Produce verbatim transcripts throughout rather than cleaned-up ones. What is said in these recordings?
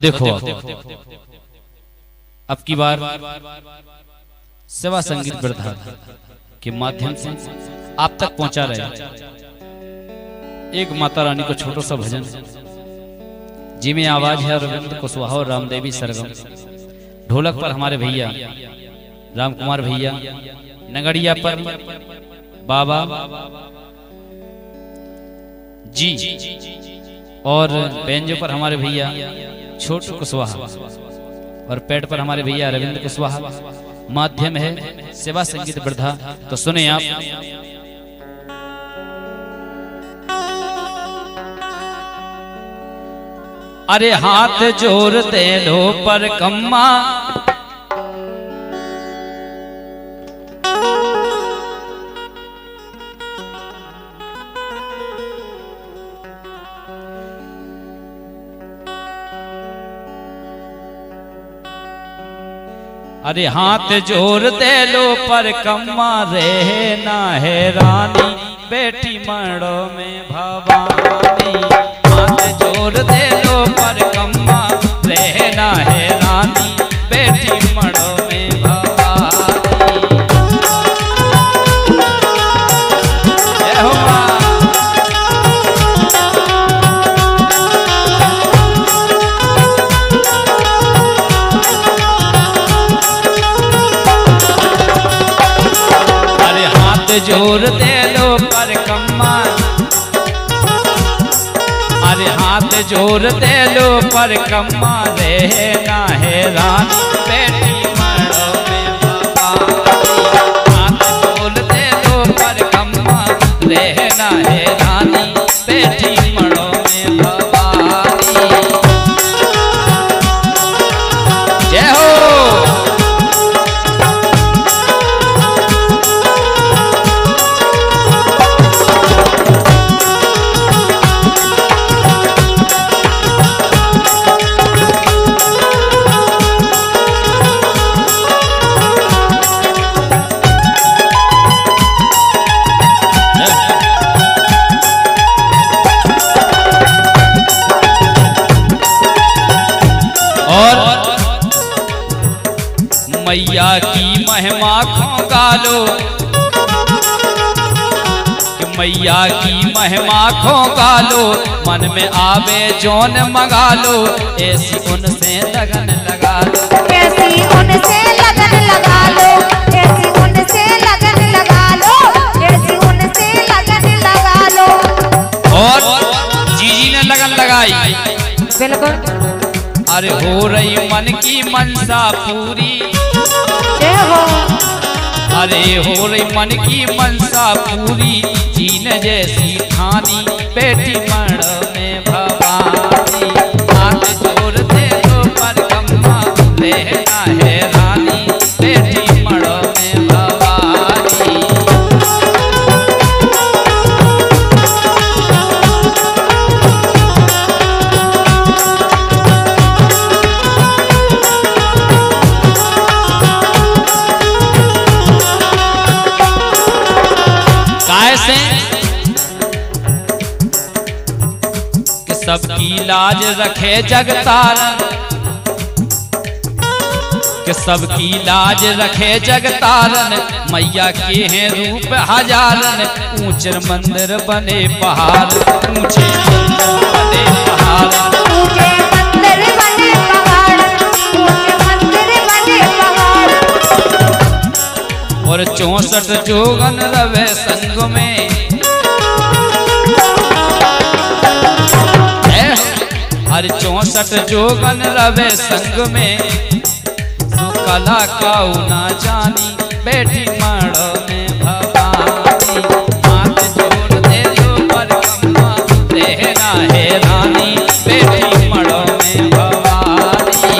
देखो अब की बार सेवा संगीत प्रधान के माध्यम से आप तक पहुंचा रहे एक माता रानी को छोटा सा भजन जिमें आवाज है रविंद्र कुशवाहा और रामदेवी सरगम, ढोलक पर हमारे भैया राम कुमार भैया, नगड़िया पर बाबा जी और बेंजो पर हमारे भैया छोटू कुशवाहा और पेट पर हमारे भैया रविंद्र कुशवाहा। माध्यम है सेवा संगीत प्रधा। तो सुने आप। अरे हाथ जोर दे लो पर कम्मा, अरे हाथ जोर दे लो पर कम्मा, रहना है रानी बेटी मड़ो में भवानी। हाथ जोर दे लो पर कम्मा, रहना है रानी बेटी मड़ो में भवानी। जय हो मां। जोर दे लो पर कम्मा, अरे हाथ जोर दे लो पर कम्मा, रहना है रानी बेटी मड़ो में भवानी। हाथ जोर दे लो पर कम्मा, रहना है रानी बेटी मड़ो में भवानी। जय हो। मैया की महिमा खोगा लो, कि मैया की महिमा खोगा लो, मन में आवे जोन मंगा लो, ऐसी उनसे लगन लगा लो, ऐसी उनसे लगन लगा लो, ऐसी उनसे लगन लगा लो, ऐसी उनसे लगन लगा लो। और जीजी ने लगन लगाई बिल्कुल। अरे हो रही मन की मनसा पूरी, अरे हो रही मन की मनसा पूरी, जीन जैसी ठानी बेटी मड़ो में भवानी। हाथ जोर दे लो पर कम्मा, रहना है रानी बेटी मड़ो में भवानी। कैसे कि सबकी लाज रखे जगतारन, कि सबकी लाज रखे जगतारन, मैया के हैं रूप हजारन। ऊंचे मंदिर बने पहाड़, ऊंचे मंदिर बने पहाड़, ऊंचे मंदिर बने पहाड़, ऊंचे मंदिर बने पहाड़। और चौसठ जोगन रवे संग में, हर चौसठ जोगन रवे संग में, सुकला काऊ ना जानी बेटी मड़ो में भवानी। हाथ जोर दे लो पर कम्मा, रहना है रानी बेटी मड़ो में भवानी।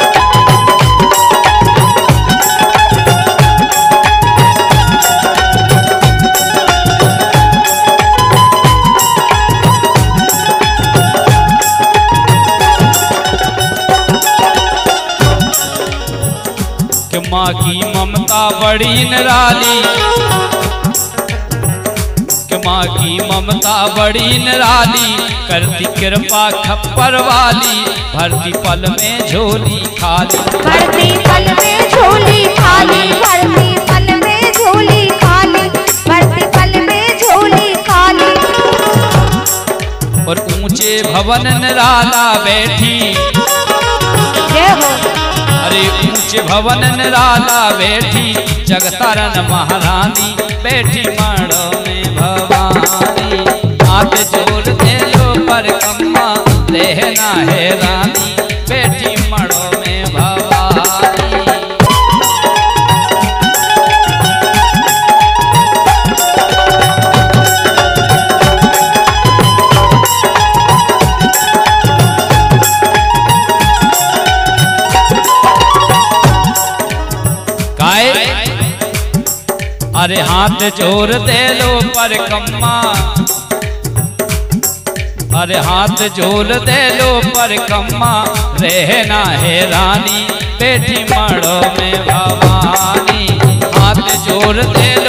माँ की ममता बड़ी निराली, कि माँ की ममता बड़ी निराली, करती कृपा खप्पर वाली। भरती पल में झोली खाली। भरती पल में झोली खाली, भरती पल में झोली खाली, भरती पल में झोली खाली। और ऊंचे भवन निराला बैठी, जय हो। अरे ऊंचे भवन निराला बैठी, जगतारण महारानी बैठी मड़ो में भवानी। हाथ जोड़ दे लो परिक्रमा रहना है रानी, बैठी मड़ो में भवानी। अरे हाथ जोड़ दे लो परिक्रमा, अरे हाथ जोड़ दे लो परिक्रमा रहना है रानी, बैठी मड़ो में भवानी। हाथ जोड़ दे लो